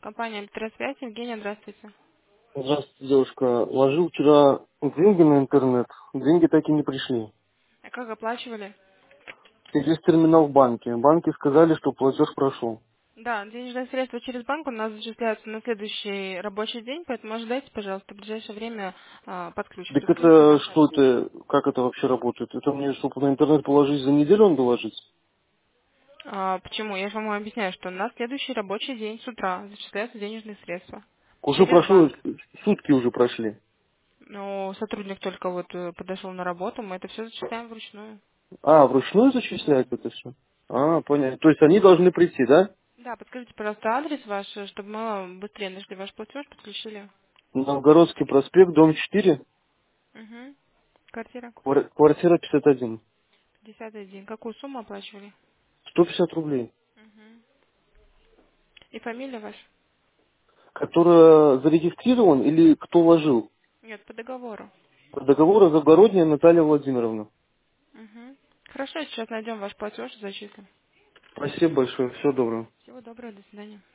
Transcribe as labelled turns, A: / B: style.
A: Компания «Электросвязь». Евгения, здравствуйте.
B: Здравствуйте, девушка. Ложил вчера деньги на интернет. Деньги так и не пришли.
A: А как оплачивали?
B: Через терминал в банке. Банки сказали, что платеж прошел.
A: Да, денежные средства через банк у нас зачисляются на следующий рабочий день, поэтому ожидайте, пожалуйста, в ближайшее время
B: Так
A: подключится
B: это
A: ваша.
B: что это, как это вообще работает? Это мне, чтобы на интернет положить за неделю он доложить?
A: Почему? Я же вам объясняю, что на следующий рабочий день с утра зачисляются денежные средства
B: Уже
A: через
B: прошло,
A: банк.
B: сутки уже прошли.
A: Но сотрудник только вот подошел на работу, мы это все зачисляем вручную.
B: А, вручную
A: Да.
B: зачисляют это все? А, понятно. То есть они должны прийти, да?
A: Да, подскажите, пожалуйста, адрес ваш, чтобы мы быстрее нашли ваш платеж, подключили.
B: Новгородский проспект, дом 4,
A: Угу. Квартира
B: квартира 51.
A: 51. Какую сумму оплачивали?
B: 150 рублей.
A: Мгм. И фамилия ваша?
B: Который зарегистрирован или кто ложил?
A: Нет, по договору.
B: По договору Завгородняя Наталья Владимировна.
A: Угу. Хорошо, сейчас найдем ваш платеж и зачислим.
B: Спасибо большое. Всего доброго.
A: Всего доброго, до свидания.